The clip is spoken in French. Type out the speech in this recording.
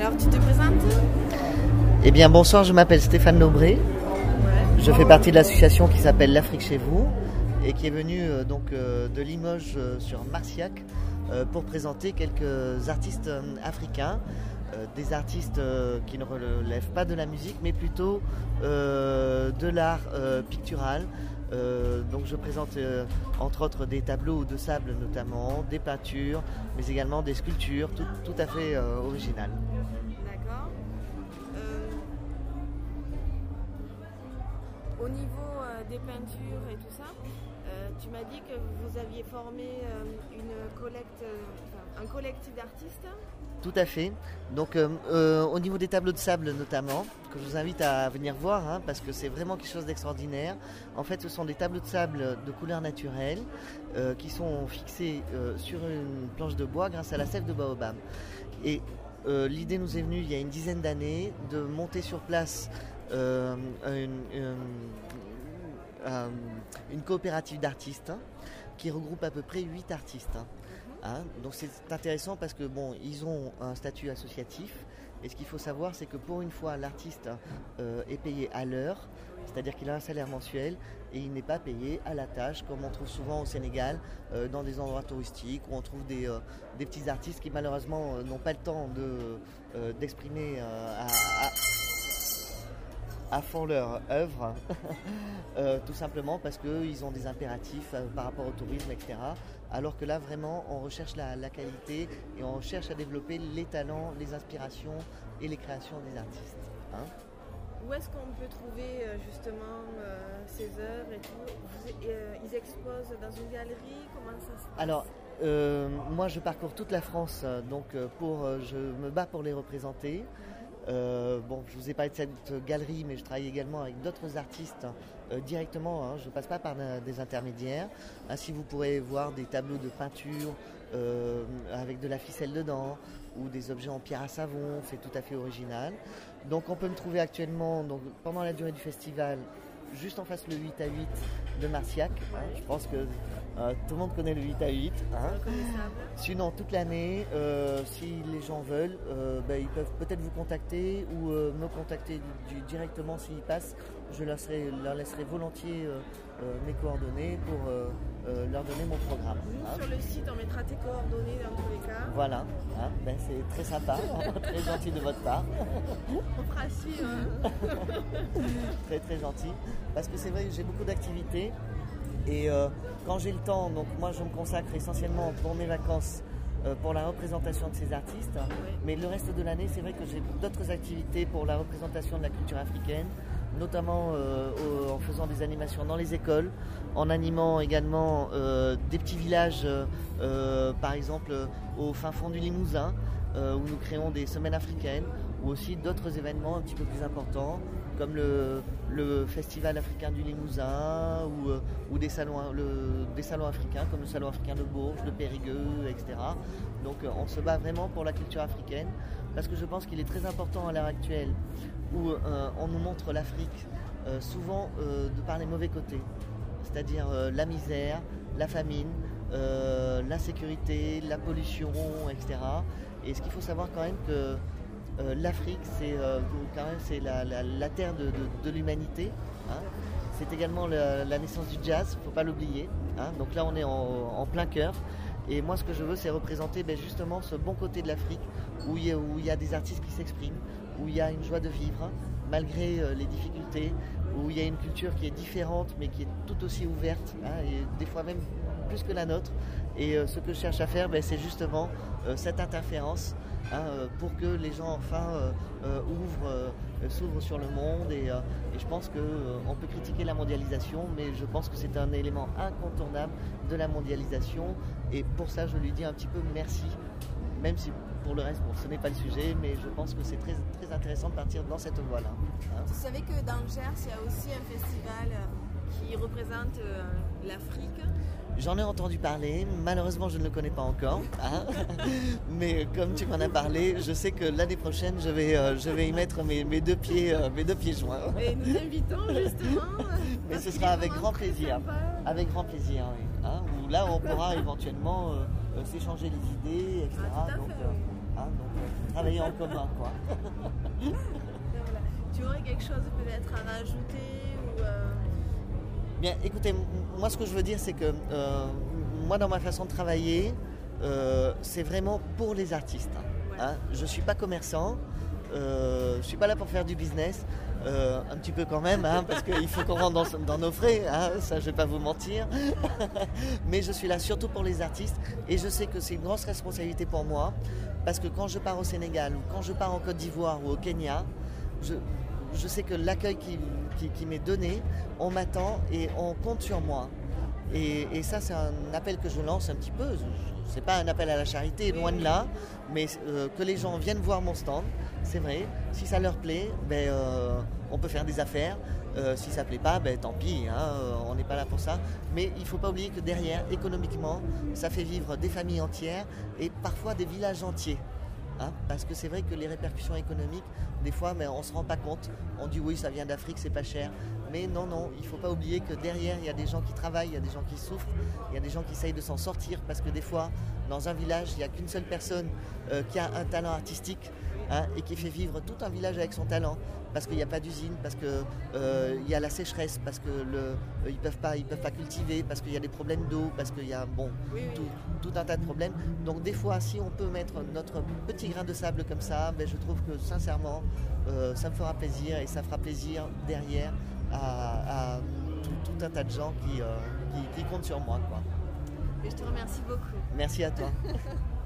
Alors, tu te présentes? Eh bien, bonsoir, je m'appelle Stéphane Laubré. Je fais partie de l'association qui s'appelle L'Afrique chez vous et qui est venue de Limoges sur Marciac pour présenter quelques artistes africains, des artistes qui ne relèvent pas de la musique mais plutôt de l'art pictural. Donc je présente entre autres des tableaux de sable notamment, des peintures, mais également des sculptures tout à fait originales. D'accord. Au niveau des peintures et tout ça, tu m'as dit que vous aviez formé un collectif d'artistes. Tout à fait. Donc au niveau des tableaux de sable notamment, que je vous invite à venir voir, parce que c'est vraiment quelque chose d'extraordinaire. En fait, ce sont des tableaux de sable de couleur naturelle qui sont fixés sur une planche de bois grâce à la sève de baobab. Et l'idée nous est venue il y a une dizaine d'années de monter sur place une coopérative d'artistes qui regroupe à peu près 8 artistes. Donc c'est intéressant parce que ils ont un statut associatif et ce qu'il faut savoir c'est que pour une fois l'artiste est payé à l'heure, c'est-à-dire qu'il a un salaire mensuel et il n'est pas payé à la tâche comme on trouve souvent au Sénégal dans des endroits touristiques où on trouve des petits artistes qui malheureusement n'ont pas le temps d'exprimer à fond leur œuvre, tout simplement parce qu'ils ont des impératifs par rapport au tourisme, etc. Alors que là, vraiment, on recherche la qualité et on cherche à développer les talents, les inspirations et les créations des artistes. Où est-ce qu'on peut trouver justement ces œuvres et tout? Ils exposent dans une galerie? Comment ça se passe? Alors, moi, je parcours toute la France, donc je me bats pour les représenter. Je vous ai parlé de cette galerie, mais je travaille également avec d'autres artistes directement, je ne passe pas par des intermédiaires. Ainsi, vous pourrez voir des tableaux de peinture avec de la ficelle dedans ou des objets en pierre à savon, c'est tout à fait original. Donc on peut me trouver actuellement pendant la durée du festival juste en face le 8 à 8 de Marciac. Je pense que tout le monde connaît le 8 à 8. Sinon, toute l'année, si les gens veulent, ils peuvent peut-être vous contacter ou me contacter directement s'ils passent. Je leur laisserai volontiers mes coordonnées pour leur donner mon programme. Sur le site, on mettra tes coordonnées dans tous les cas. Voilà, c'est très sympa, très gentil de votre part. On fera suivre. Très très gentil, parce que c'est vrai que j'ai beaucoup d'activités et quand j'ai le temps, donc moi je me consacre essentiellement pour mes vacances pour la représentation de ces artistes, mais le reste de l'année c'est vrai que j'ai d'autres activités pour la représentation de la culture africaine, notamment en faisant des animations dans les écoles, en animant également des petits villages, par exemple au fin fond du Limousin, où nous créons des semaines africaines, ou aussi d'autres événements un petit peu plus importants, comme le Festival africain du Limousin, ou des salons africains, comme le Salon africain de Bourges, de Périgueux, etc. Donc on se bat vraiment pour la culture africaine, parce que je pense qu'il est très important à l'heure actuelle, où on nous montre l'Afrique souvent de par les mauvais côtés, c'est-à-dire la misère, la famine, l'insécurité, la pollution, etc. Et ce qu'il faut savoir quand même que l'Afrique, c'est la terre de l'humanité. C'est également la naissance du jazz, il ne faut pas l'oublier. Donc là, on est en plein cœur. Et moi, ce que je veux, c'est représenter justement ce bon côté de l'Afrique où il y a des artistes qui s'expriment, où il y a une joie de vivre, malgré les difficultés, où il y a une culture qui est différente, mais qui est tout aussi ouverte, et des fois même plus que la nôtre. Et ce que je cherche à faire, c'est justement cette interférence pour que les gens enfin s'ouvrent sur le monde. Et je pense qu'on peut critiquer la mondialisation, mais je pense que c'est un élément incontournable de la mondialisation. Et pour ça, je lui dis un petit peu merci, même si pour le reste, ce n'est pas le sujet, mais je pense que c'est très, très intéressant de partir dans cette voie-là. Tu savais que dans Gers, il y a aussi un festival qui représente l'Afrique? J'en ai entendu parler, malheureusement je ne le connais pas encore, mais comme tu m'en as parlé, je sais que l'année prochaine je vais y mettre mes deux pieds joints. Et nous t'invitons justement. Mais ce sera avec grand plaisir, oui. Où là on pourra éventuellement s'échanger les idées, etc. Tout à fait. travailler en commun, quoi. Voilà. Tu aurais quelque chose peut-être à rajouter ou Bien, écoutez, moi ce que je veux dire, c'est que moi dans ma façon de travailler, c'est vraiment pour les artistes. Hein. Je ne suis pas commerçant, je ne suis pas là pour faire du business, un petit peu quand même, hein, parce qu'il faut qu'on rentre dans nos frais, hein, ça je ne vais pas vous mentir. Mais je suis là surtout pour les artistes et je sais que c'est une grosse responsabilité pour moi, parce que quand je pars au Sénégal ou quand je pars en Côte d'Ivoire ou au Kenya, je sais que l'accueil qui m'est donné, on m'attend et on compte sur moi. Et ça, c'est un appel que je lance un petit peu. C'est pas un appel à la charité, loin de là, mais que les gens viennent voir mon stand, c'est vrai. Si ça leur plaît, on peut faire des affaires. Si ça plaît pas, tant pis, hein, on n'est pas là pour ça. Mais il ne faut pas oublier que derrière, économiquement, ça fait vivre des familles entières et parfois des villages entiers. Hein, parce que c'est vrai que les répercussions économiques, des fois, on ne se rend pas compte. On dit oui, ça vient d'Afrique, c'est pas cher. Mais non, il ne faut pas oublier que derrière, il y a des gens qui travaillent, il y a des gens qui souffrent, il y a des gens qui essayent de s'en sortir. Parce que des fois, dans un village, il n'y a qu'une seule personne qui a un talent artistique, hein, et qui fait vivre tout un village avec son talent. Parce qu'il n'y a pas d'usine, parce qu'il y a la sécheresse, parce qu'ils ne peuvent pas cultiver, parce qu'il y a des problèmes d'eau, parce qu'il y a tout un tas de problèmes. Donc des fois, si on peut mettre notre petit grain de sable comme ça, je trouve que sincèrement, ça me fera plaisir et ça fera plaisir derrière à tout un tas de gens qui comptent sur moi, quoi. Et je te remercie beaucoup. Merci à toi.